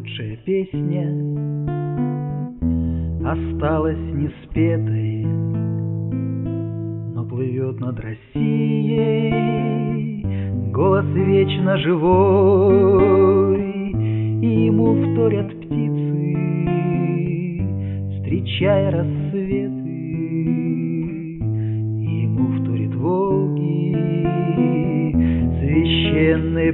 лучшая песня осталась неспетой, но плывет над Россией голос вечно живой, и ему вторят птицы, встречая рассветы, и ему вторит Волги священный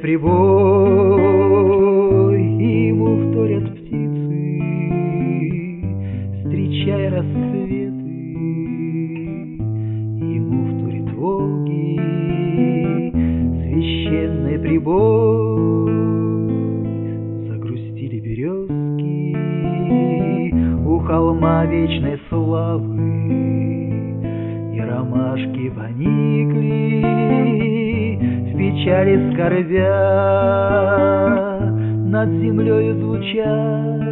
прибой, и ему вторят птицы, встречая рассветы, ему вторит Волги священный прибой. Загрустили березки у холма вечной славы, и ромашки поникли в печали скорбя, над землею звучат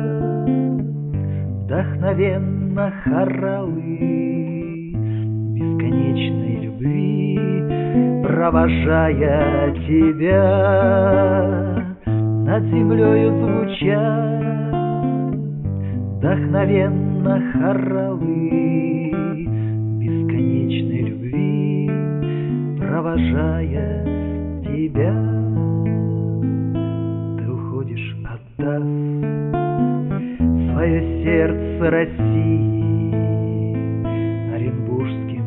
вдохновенно хоралы бесконечной любви, провожая тебя. Над землею звучат вдохновенно хоралы бесконечной любви, провожая тебя. Ты уходишь, отдав свое сердце России оренбургским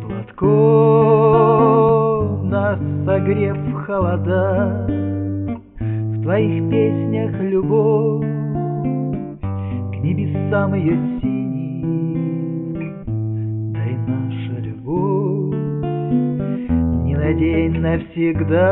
платком, нас согрев в холода. В твоих песнях любовь к небесам ее синий, да и наша любовь не на день навсегда.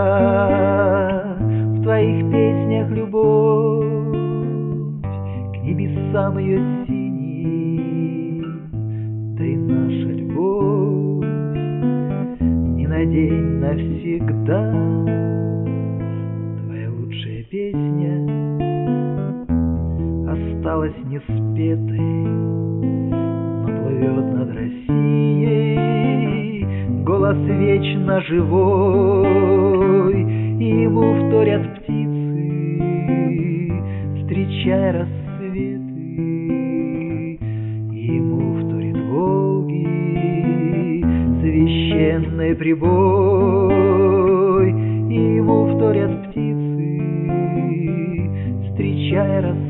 В твоих песнях любовь к небесам ее синий, да и наша любовь не на день навсегда. Песня осталась неспетой, но плывет над Россией голос вечно живой, и ему вторят птицы, встречая рассветы, ему вторит Волги священный прибой, и ему вторят птицы, встречая рассветы,